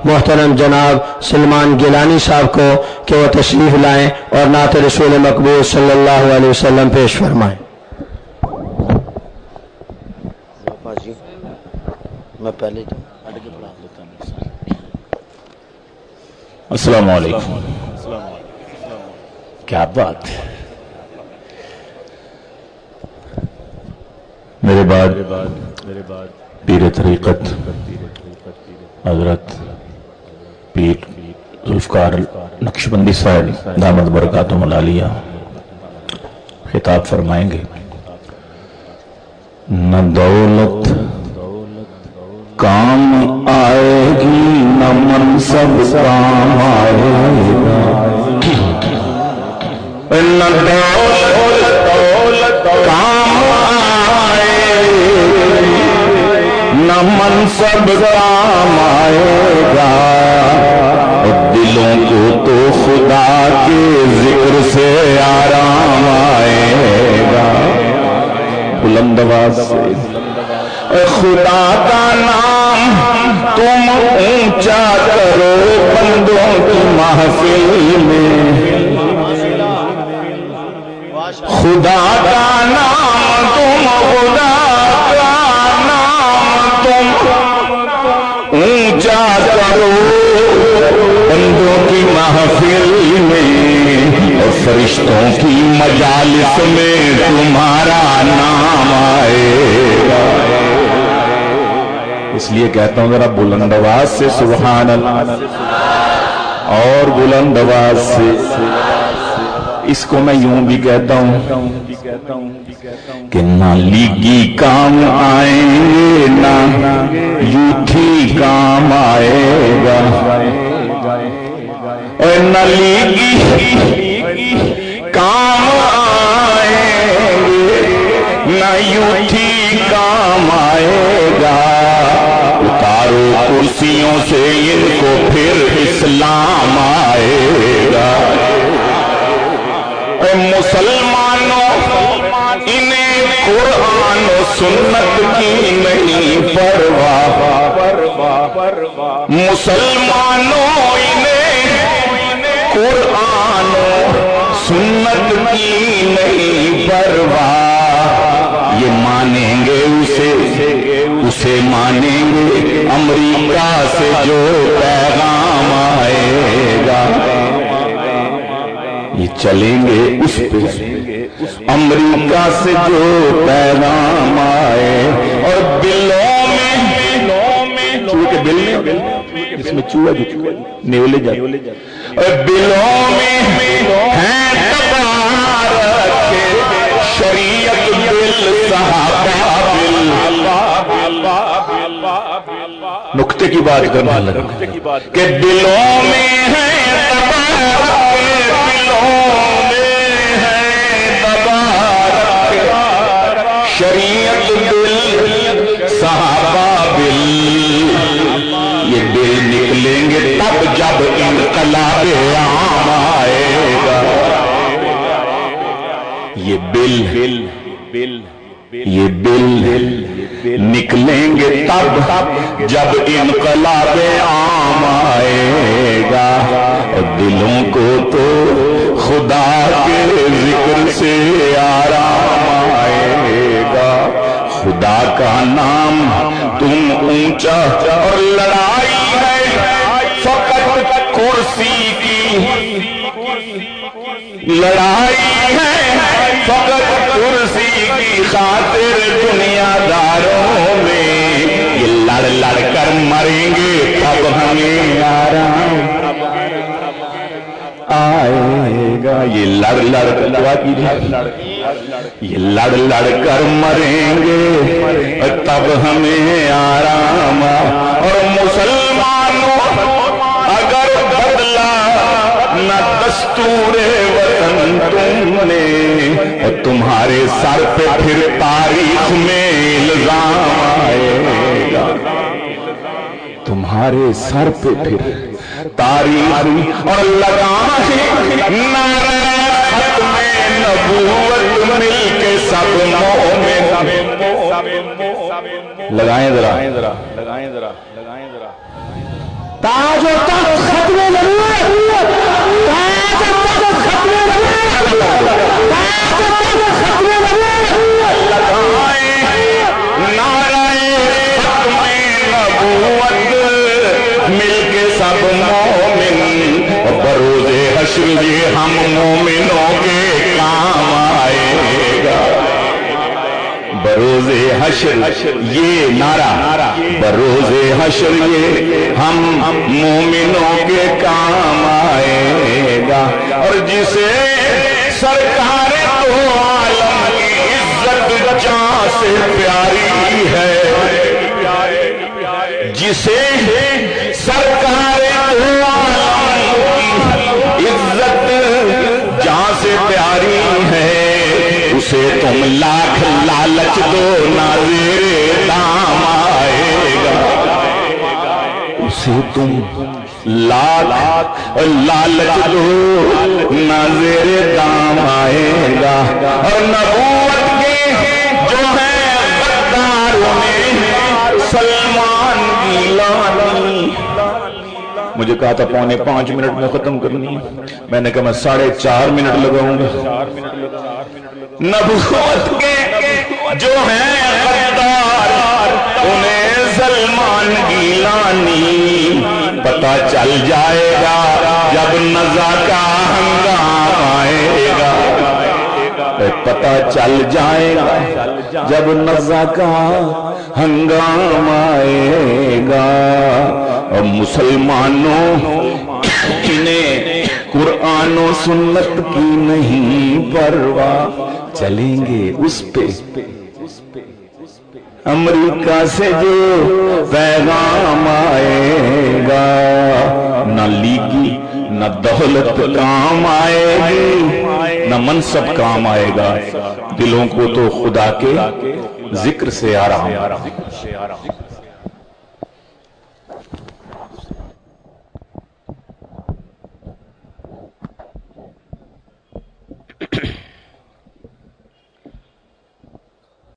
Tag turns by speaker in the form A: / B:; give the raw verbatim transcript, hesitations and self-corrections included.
A: محترم جناب سلمان گیلانی صاحب کو کہ وہ تشریف لائیں اور نعت رسول مقبول صلی اللہ علیہ وسلم پیش فرمائیں۔
B: میں پہلے السلام علیکم۔ کیا بات ہے، میرے بعد پیر طریقت حضرت پیر ذوالفقار نقشبندی صاحب دامت برکاتہم العالیہ خطاب فرمائیں گے۔ نہ دولت کام آئے گی، نہ منصب کام آئے گا، نہ دولت کام آئے نہ منصب کام آئے گا، دلوں کو تو خدا کے ذکر سے آرام آئے گا۔ بلند آواز سے خدا کا نام تم اونچا کرو بندوں کی محفل میں، خدا کا نام تم خدا کا نام تم اونچا کرو بندوں کی محفل میں، اور فرشتوں کی مجالس میں تمہارا نام آئے گا۔ اس لیے کہتا ہوں ذرا بلند آواز سے سبحان اللہ، اور بلند آواز سے اس کو میں یوں بھی کہتا ہوں کہ نہ لیگی کام آئیں گے، نہ یوتھی کام آئے گا، اور نہ لیگی کام آئیں گے، نہ یوتھی کام آئے گا، اتارو کرسیوں سے ان کو پھر اسلام آئے گا۔ اے مسلمانوں انہیں قرآن و سنت کی نہیں پرواہ، مسلمانوں انہیں قرآن و سنت کی نہیں پرواہ، یہ مانیں گے اسے اسے مانیں گے امریکہ سے جو پیغام آئے گا، یہ چلیں گے اس پہ امریکہ سے جو پیغام آئے، اور بلوں میں چوہے کے بل میں جس میں چوہا جو نیولے جاتے، اور بلوں میں ہیں تبارک شریعت بل صحابہ بل، نکتے کی بات کرنا لگا کہ دلوں میں ہے تبارک، دلوں میں ہے تبارک شریعت بل صحابہ بل، یہ بل نکلیں گے تب جب انقلاب عام آئے گا، یہ بل یہ بل نکلیں گے تب جب انقلاب عام آئے گا، اور دلوں کو تو خدا کے ذکر سے آرام آئے گا، خدا کا نام تم اونچا، اور لڑائی ہے فقط کرسی کی، لڑائی ہے فقط کرسی کی خاطر دنیا داروں میں، یہ لڑ لڑ کر مریں گے تب ہمیں آرام آئے گا، یہ لڑ لڑ کر یہ لڑ لڑ کر مریں گے تب ہمیں آرام، اور مسلمانوں اگر بدلا نہ دستور وطن تم نے، اور تمہارے سر پہ پھر تاریخ میں الزام آئے گا، تمہارے سر پہ پھر تاریخ میں، اور لگانا ہے نعرہ ختم نبوت مل کے سب مومن، لگائیں ذرا لگائیں ذرا لگائیں ذرا تاج سب مومن بروز حشر یہ ہم مومنوں کے کام آئے گا بروز حشر یہ نعرہ بروز حشر یہ ہم مومنوں کے کام آئے گا اور جسے سرکار تو عالم کی عزت جان سے پیاری ہے جسے سرکار تو عالم کی عزت جان سے پیاری ہے اسے تم لاکھ لالچ دو نہ زیر دام آئے گا اسے تم لاکھ لالچ دو نہ زیر دام آئے گا اور نبوت کے جو ہے غداروں نے سلمان گیلانی مجھے کہا تھا پونے پانچ منٹ میں ختم کرنی ہے میں نے کہا میں ساڑھے چار منٹ لگاؤں گا نبوت کے جو ہیں غدار انہیں سلمان گیلانی پتہ چل جائے گا جب نزا کا ہنگام آئے گا پتہ چل جائے گا جب نزا کا ہنگام آئے گا اور مسلمانوں انہیں قرآن و سنت کی نہیں پرواہ چلیں گے اس پہ امریکہ سے جو پیغام آئے گا نہ لیگی نہ دولت کام آئے گی نہ منصب کام آئے گا دلوں کو تو خدا کے ذکر سے آرام